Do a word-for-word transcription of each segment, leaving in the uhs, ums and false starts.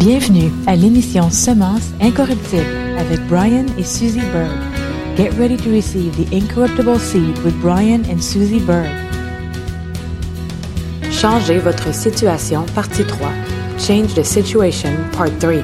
Bienvenue à l'émission Semences incorruptibles avec Brian et Susie Berg. Get ready to receive the incorruptible seed with Brian and Susie Berg. Changez votre situation, partie trois. Change the situation, part three.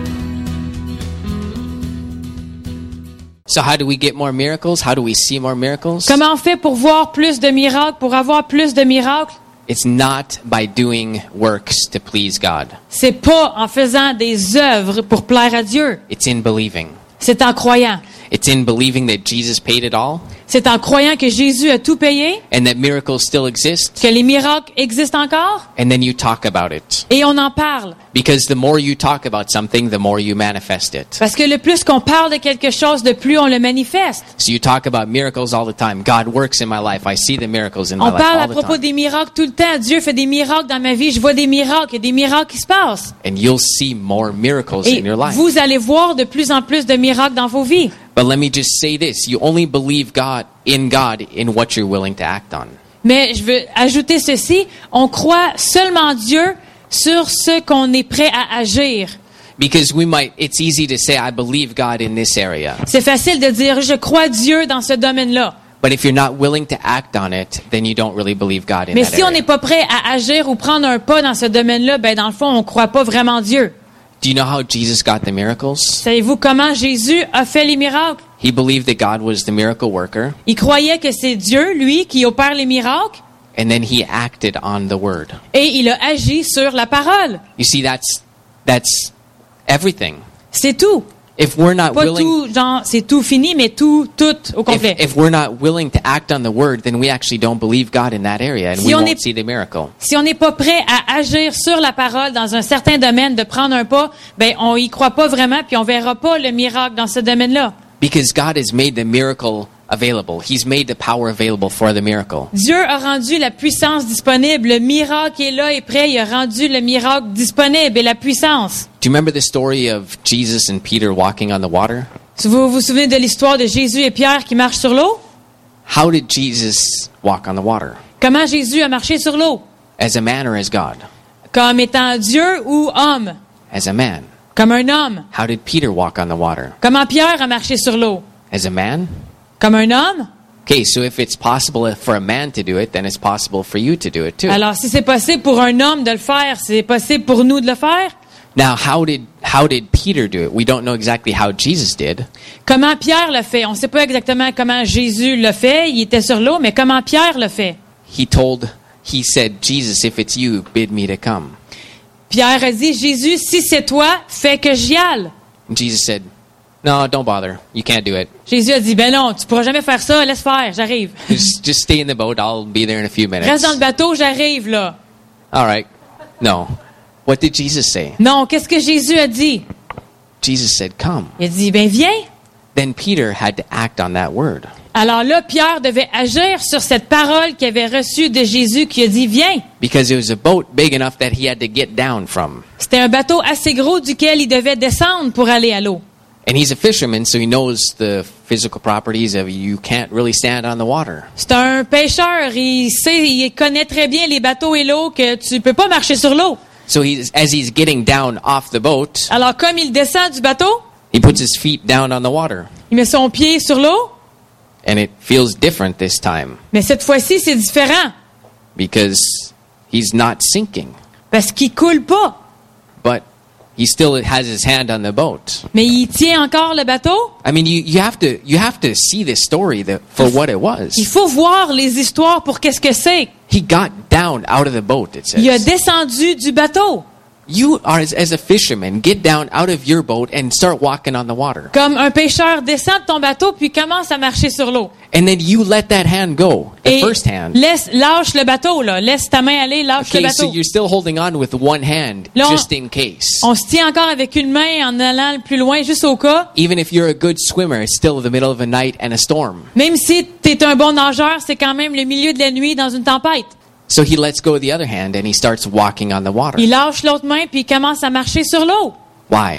So how do we get more miracles? How do we see more miracles? Comment on fait pour voir plus de miracles, pour avoir plus de miracles? It's not by doing works to please God. C'est pas en faisant des œuvres pour plaire à Dieu. It's in believing. C'est en croyant. It's in believing that Jesus paid it all C'est en croyant que Jésus a tout payé, and that miracles still exist. que les miracles existent encore, And then you talk about it. et on en parle. Because the more you talk about something, the more you manifest it. Parce que le plus qu'on parle de quelque chose, de plus on le manifeste. So you talk about miracles all the time. God works in my life. I see the miracles in my On life parle à all the propos time. des miracles tout le temps. Dieu fait des miracles dans ma vie. Je vois des miracles. Il y a des miracles qui se passent. And you'll see more miracles Et in your life. vous allez voir de plus en plus de miracles dans vos vies. But let me just say this. You only believe God in God in what you're willing to act on. Mais je veux ajouter ceci. On croit seulement Dieu sur ce qu'on est prêt à agir. Because we might, it's easy to say, I believe God in this area. C'est facile de dire je crois Dieu dans ce domaine-là. But if you're not willing to act on it, then you don't really believe God in Mais that si on area. n'est pas prêt à agir ou prendre un pas dans ce domaine-là, ben dans le fond, on croit pas vraiment Dieu. Do you know how Jesus got the miracles? Savez-vous comment Jésus a fait les miracles? He believed that God was the miracle worker, Il croyait que c'est Dieu, lui, qui opère les miracles, and then he acted on the word. et il a agi sur la parole. You see, that's that's everything. C'est tout. If we're not Pas willing, tout, genre, c'est tout fini, mais tout, tout au if, complet. if we're not willing to act on the word, then we actually don't believe God in that area, and Si we on won't est- see the miracle. Si on n'est pas prêt à agir sur la parole dans un certain domaine, de prendre un pas, ben on y croit pas vraiment, puis on verra pas le miracle dans ce domaine-là. Because God has made the miracle available. He's made the power available for the miracle. Dieu a rendu la puissance disponible. Le miracle est là et prêt. Il a rendu le miracle disponible et la puissance. Do you remember the story of Jesus and Peter walking on the water? Si vous vous souvenez de l'histoire de Jésus et Pierre qui marchent sur l'eau? How did Jesus walk on the water? Comment Jésus a marché sur l'eau? As a man or as God? Comme étant Dieu ou homme? As a man. Comme un homme. How did Peter walk on the water? Comment Pierre a marché sur l'eau? As a man? Comme un homme? Okay, so if it's possible for a man to do it, then it's possible for you to do it too. Alors, si c'est possible pour un homme de le faire, c'est possible pour nous de le faire? Now, how did how did Peter do it? We don't know exactly how Jesus did. Comment Pierre l'a fait? On ne sait pas exactement comment Jésus l'a fait. Il était sur l'eau, mais comment Pierre l'a fait? He told, he said, Jesus, if it's you, bid me to come. Pierre a dit, Jésus, si c'est toi, fais que j'y aille. And Jesus said, no, don't bother. You can't do it. Jésus a dit, ben non, tu pourras jamais faire ça, laisse faire, j'arrive. Just, just stay in the boat. I'll be there in a few minutes. Reste dans le bateau, j'arrive là. All right. No. What did Jesus say? Non, qu'est-ce que Jésus a dit? Jesus said, come. Il a dit, ben viens. Then Peter had to act on that word. Alors là, Pierre devait agir sur cette parole qu'il avait reçue de Jésus qui a dit, viens. Because it was a boat big enough that he had to get down from. C'était un bateau assez gros duquel il devait descendre pour aller à l'eau. And he's a fisherman, so he knows the physical properties of you can't really stand on the water. C'est un pêcheur, il sait, il connaît très bien les bateaux et l'eau, que tu peux pas marcher sur l'eau. So he's, as he's getting down off the boat, Alors comme il descend du bateau, he puts his feet down on the water. il met son pied sur l'eau, And it feels different this time mais cette fois-ci, c'est différent, because he's not sinking, parce qu'il coule pas, but he still has his hand on the boat. mais il tient encore le bateau. I mean, you, you have to you have to see this story that, for what it Il was. faut voir les histoires pour qu'est-ce que c'est. He got down out of the boat, it Il a says. descendu du bateau. You are, as, as a fisherman, get down out of your boat and start walking on the water. Comme un pêcheur descend de ton bateau puis commence à marcher sur l'eau. And then you let that hand go, the Et first hand. laisse, lâche le bateau, là. Laisse ta main aller, lâche le Okay, so bateau. you're still holding on with one hand, Là, on- just in case. On se tient encore avec une main en allant le plus loin, juste au cas. Even if you're a good swimmer, it's still the middle of a night and a storm. Même si t'es un bon nageur, c'est quand même le milieu de la nuit dans une tempête. So he lets go of the other hand and he starts walking on the water. Il lâche l'autre main puis il commence à marcher sur l'eau. Why?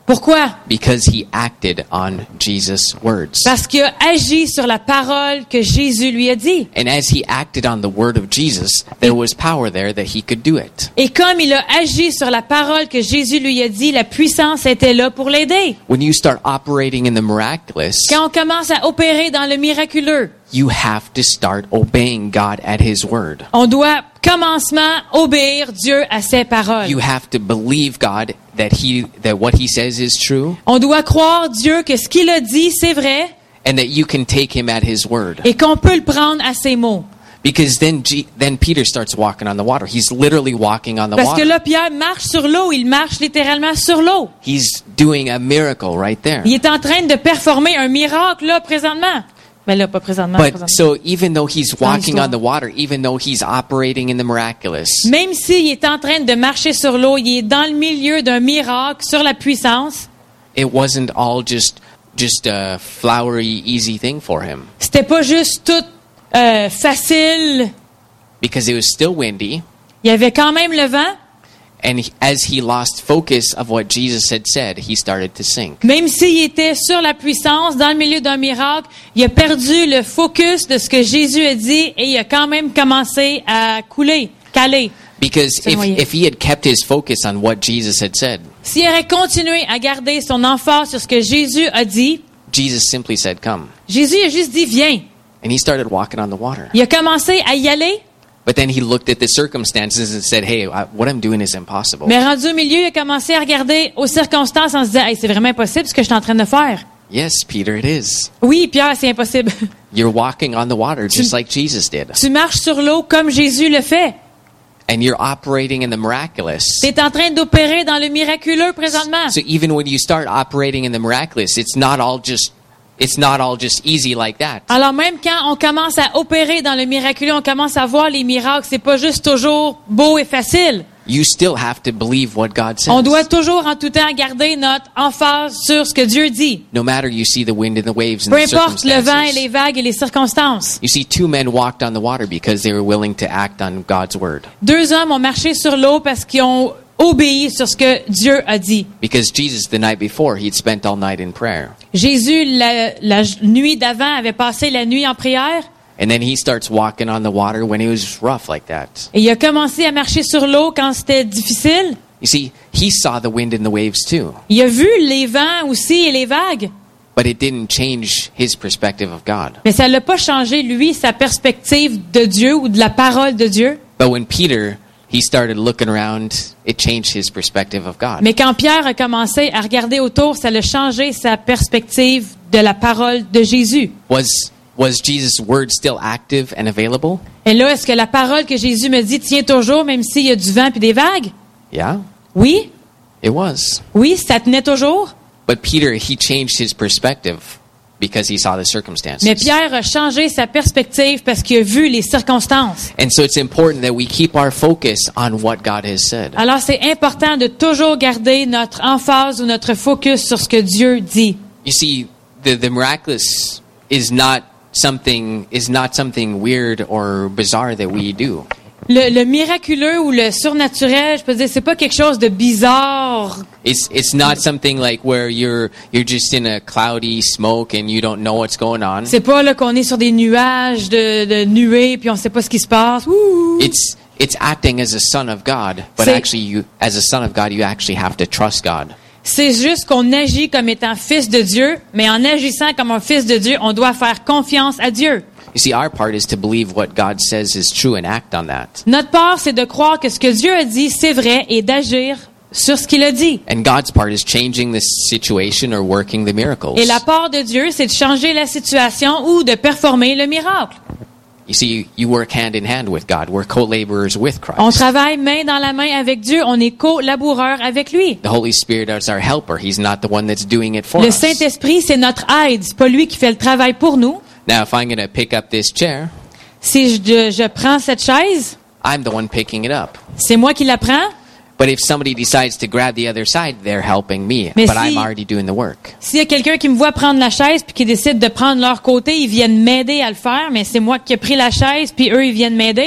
Pourquoi? Because he acted on Jesus' words. Parce qu'il a agi sur la parole que Jésus lui a dit. And as he acted on the word of Jesus, there was power there that he could do it. Et comme il a agi sur la parole que Jésus lui a dit, la puissance était là pour l'aider. When you start operating in the miraculous, Quand on commence à opérer dans le miraculeux, you have to start obeying God at his word. on doit commencement obéir Dieu à ses paroles. You have to believe God that he that what he says is true, On doit croire Dieu que ce qu'il a dit, c'est vrai, and that you can take him at his word. et qu'on peut le prendre à ses mots. Because then G- then Peter starts walking on the water. He's literally walking on the Parce que water. là, Pierre marche sur l'eau, il marche littéralement sur l'eau. He's doing a miracle right there. Il est en train de performer un miracle là présentement. Mais là, pas présentement. But présentement. so even though he's walking l'histoire. on the water, even though he's operating in the miraculous, Même s'il est en train de marcher sur l'eau, il est dans le milieu d'un miracle sur la puissance. it wasn't all just just a flowery, easy thing for him. C'était pas juste tout euh, facile. Because it was still windy, Il y avait quand même le vent. and he, as he lost focus of what Jesus had said, he started to sink. Même s'il était sur la puissance, dans le milieu d'un miracle, il a perdu le focus de ce que Jésus a dit et il a quand même commencé à couler, caler. Because Se if, noyer. if he had kept his focus on what Jesus had said, S'il aurait continué à garder son emphase sur ce que Jésus a dit, Jesus simply said, "Come." Jésus a juste dit, viens. And he started walking on the water. Il a commencé à y aller, But then he looked at the circumstances and said, hey, I, what I'm doing is impossible. mais rendu au milieu, il a commencé à regarder aux circonstances en se disant, hey, c'est vraiment impossible ce que je suis en train de faire. Yes, Peter, it is. Oui, Pierre, c'est impossible. You're walking on the water just like Jesus did. Tu marches sur l'eau comme Jésus le fait. And you're operating in the miraculous. Tu es en train d'opérer dans le miraculeux présentement. So even when you start operating in the miraculous, it's not all just it's not all just easy like that. Alors même quand on commence à opérer dans le miraculeux, on commence à voir les miracles, c'est pas juste toujours beau et facile. You still have to believe what God says. On doit toujours en tout temps garder notre emphase sur ce que Dieu dit. No matter you see the wind and the waves and Peu the importe le vent et circumstances. les vagues et les circonstances. You see, two men walked on the water because they were willing to act on God's word. Deux hommes ont marché sur l'eau parce qu'ils ont obéi sur ce que Dieu a dit. Because Jesus, the night before, he'd spent all night in prayer. Jésus, la, la nuit d'avant, avait passé la nuit en prière And then he starts walking on the water when it was rough like that. et il a commencé à marcher sur l'eau quand c'était difficile. You see, he saw the wind and the waves too, Il a vu les vents aussi et les vagues, but it didn't change his perspective of God. mais ça l'a pas changé, lui, sa perspective de Dieu ou de la parole de Dieu. But when Peter, he started looking around, it changed his perspective of God. Mais quand Pierre a commencé à regarder autour, ça l'a changé sa perspective de la parole de Jésus. Was was Jesus' word still active and available? Et là, est-ce que la parole que Jésus me dit tient toujours, même s'il y a du vent puis des vagues? Yeah, Oui, it was. oui, ça tenait toujours. But Peter, he changed his perspective because he saw the circumstances. Mais Pierre a changé sa perspective parce qu'il a vu les circonstances. And so it's important that we keep our focus on what God has said. Alors, c'est important de toujours garder notre emphase ou notre focus sur ce que Dieu dit. You see, the, the miraculous is not something is not something weird or bizarre that we do. Le, le miraculeux ou le surnaturel, je peux dire, c'est pas quelque chose de bizarre. It's it's not something like where you're you're just in a cloudy smoke and you don't know what's going on. C'est pas là qu'on est sur des nuages de, de nuées puis on sait pas ce qui se passe. Ouh. It's it's acting as a son of God, but C'est- actually you as a son of God you actually have to trust God. C'est juste qu'on agit comme étant fils de Dieu, mais en agissant comme un fils de Dieu, on doit faire confiance à Dieu. You see, our part is to believe what God says is true and act on that. Notre part, c'est de croire que ce que Dieu a dit, c'est vrai et d'agir sur ce qu'il a dit. And God's part is changing the situation or working the miracles. Et la part de Dieu, c'est de changer la situation ou de performer le miracle. You see, you work hand in hand with God. We're co-laborers with Christ. On travaille main dans la main avec Dieu, on est co-laboureurs avec lui. The Holy Spirit is our helper. He's not the one that's doing it for Le us. Saint-Esprit, c'est notre aide, c'est pas lui qui fait le travail pour nous. Now, if I'm going to pick up this chair, Si je, je prends cette chaise, I'm the one picking it up. c'est moi qui la prends. But if somebody decides to grab the other side, they're helping me. Mais but si- I'm already doing the work. S'il y a quelqu'un qui me voit prendre la chaise puis qui décide de prendre leur côté, ils viennent m'aider à le faire, mais c'est moi qui ai pris la chaise puis eux ils viennent m'aider.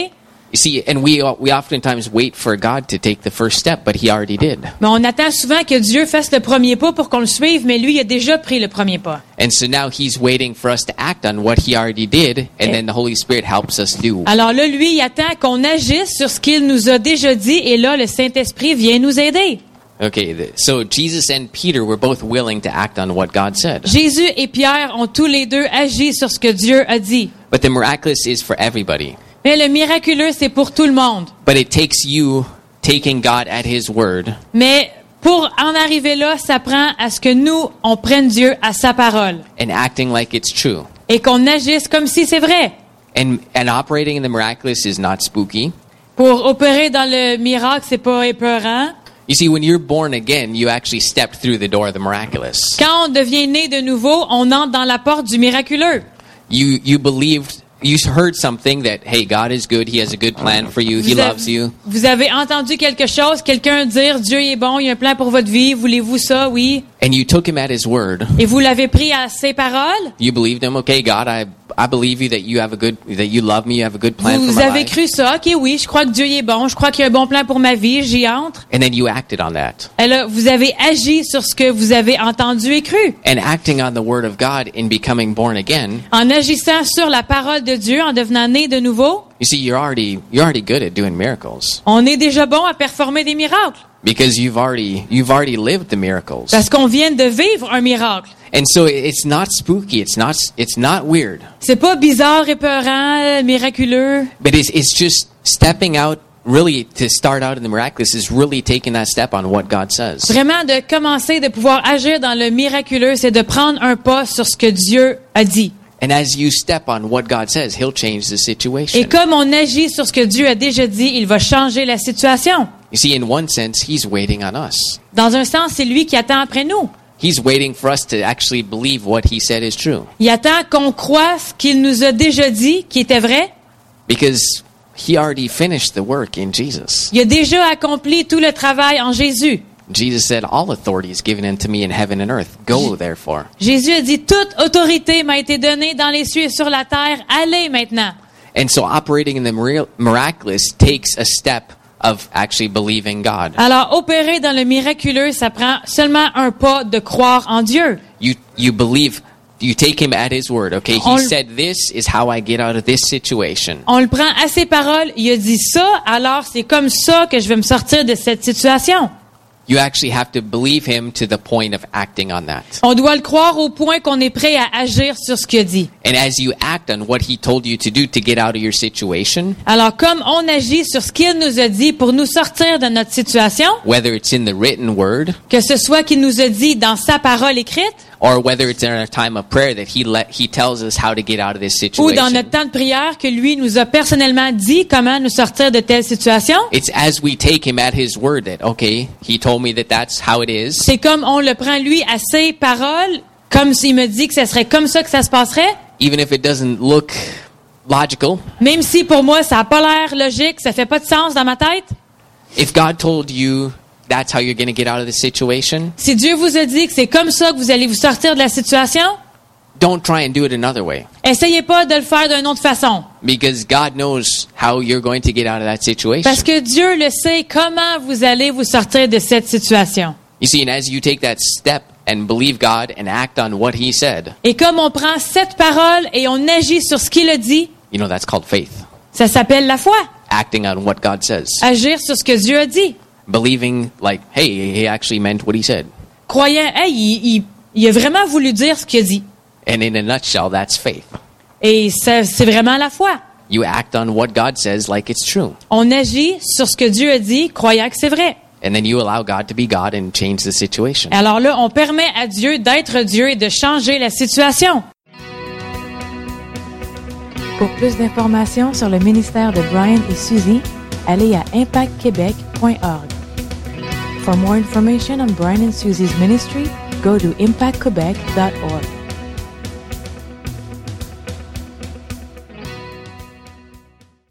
You see, and we we oftentimes wait for God to take the first step, but He already did. Mais on attend souvent que Dieu fasse le premier pas pour qu'on le suive, mais lui, il a déjà pris le premier pas. And so now He's waiting for us to act on what He already did, and then the Holy Spirit helps us do. Alors là, lui, il attend qu'on agisse sur ce qu'il nous a déjà dit, et là, le Saint-Esprit vient nous aider. Okay, the, so Jesus and Peter were both willing to act on what God said. Jésus et Pierre ont tous les deux agi sur ce que Dieu a dit. But the miraculous is for everybody. Mais le miraculeux, c'est pour tout le monde. But it takes you taking God at His word Mais pour en arriver là, ça prend à ce que nous, on prenne Dieu à sa parole and acting like it's true. et qu'on agisse comme si c'est vrai. And and operating in the miraculous is not spooky. Pour opérer dans le miracle, c'est pas épeurant. You see, when you're born again, you actually step through the door of the miraculous. Quand on devient né de nouveau, on entre dans la porte du miraculeux. You you believed, you heard something that, hey, God is good, He has a good plan for you, He Vous avez, loves you. vous avez entendu quelque chose, quelqu'un dire Dieu est bon, il y a un plan pour votre vie, voulez-vous ça? Oui. And you took Him at His word. Et vous l'avez pris à ses paroles? You believed Him, okay, God, I I believe you that you have a good, that you love me, you have a good plan Vous for my avez life. cru ça? Ok, oui, je crois que Dieu est bon, je crois qu'il y a un bon plan pour ma vie, j'y entre. And then you acted on that. Et là, vous avez agi sur ce que vous avez entendu et cru. And acting on the word of God in becoming born again, En agissant sur la parole de Dieu, en devenant né de nouveau, you see, you're already you're already good at doing miracles on est déjà bon à performer des miracles. because you've already you've already lived the miracles. Parce qu'on vient de vivre un miracle. And so it's not spooky, it's not it's not weird, C'est pas bizarre, épeurant, miraculeux. but it's it's just stepping out. Really, to start out in the miraculous is really taking that step on what God says. Vraiment, de commencer, de pouvoir agir dans le miraculeux, c'est de prendre un pas sur ce que Dieu a dit. And as you step on what God says, He'll change the situation. Et comme on agit sur ce que Dieu a déjà dit, il va changer la situation. You see, in one sense, He's waiting on us. Dans un sens, c'est lui qui attend après nous. He's waiting for us to actually believe what He said is true. Il attend qu'on croie ce qu'il nous a déjà dit, qui était vrai. Because He already finished the work in Jesus. Il a déjà accompli tout le travail en Jésus. Jesus said, all authority is given unto me in heaven and earth. Go, therefore. Jésus a dit, toute autorité m'a été donnée dans les cieux et sur la terre. Allez maintenant. And so operating in the mir- miraculous takes a step of actually believing God. Alors, opérer dans le miraculeux, ça prend seulement un pas de croire en Dieu. You you believe, you take Him at His word. Okay, He On- said this is how I get out of this situation. On le prend à ses paroles. Il a dit ça, alors c'est comme ça que je vais me sortir de cette situation. You actually have to believe Him to the point of acting on that. On doit le croire au point qu'on est prêt à agir sur ce qu'il a dit. And as you act on what He told you to do to get out of your situation, Alors, comme on agit sur ce qu'il nous a dit pour nous sortir de notre situation, whether it's in the written word que ce soit qu'il nous a dit dans sa parole écrite, or whether it's in our time of prayer that He let He tells us how to get out of this ou dans situation, notre temps de prière que lui nous a personnellement dit comment nous sortir de telle situation, it's as we take Him at His word that, okay, He told me that that's how it is. c'est comme on le prend lui à ses paroles, comme s'il me dit que ce serait comme ça que ça se passerait, Even if it doesn't look logical, même si pour moi ça n'a pas l'air logique, ça fait pas de sens dans ma tête. if God told you that's how you're going to get out of this situation, Si Dieu vous a dit que c'est comme ça que vous allez vous sortir de la situation, don't try and do it another way, essayez pas de le faire d'une autre façon. because God knows how you're going to get out of that situation. Parce que Dieu le sait comment vous allez vous sortir de cette situation. You see, and as you take that step and believe God and act on what He said, Et comme on prend cette parole et on agit sur ce qu'il a dit, you know, that's called faith. ça s'appelle la foi. Acting on what God says. Agir sur ce que Dieu a dit. Believing, like, hey, He actually meant what He said. Croyant, hey, il, il, il a vraiment voulu dire ce qu'il a dit. And in a nutshell, that's faith. Et ça, c'est vraiment la foi. You act on what God says like it's true. On agit sur ce que Dieu a dit, croyant que c'est vrai. And then you allow God to be God and change the situation. Alors là, on permet à Dieu d'être Dieu et de changer la situation. Pour plus d'informations sur le ministère de Brian et Suzy, allez à impact québec point org. For more information on Brian and Suzy's ministry, go to impact quebec dot org.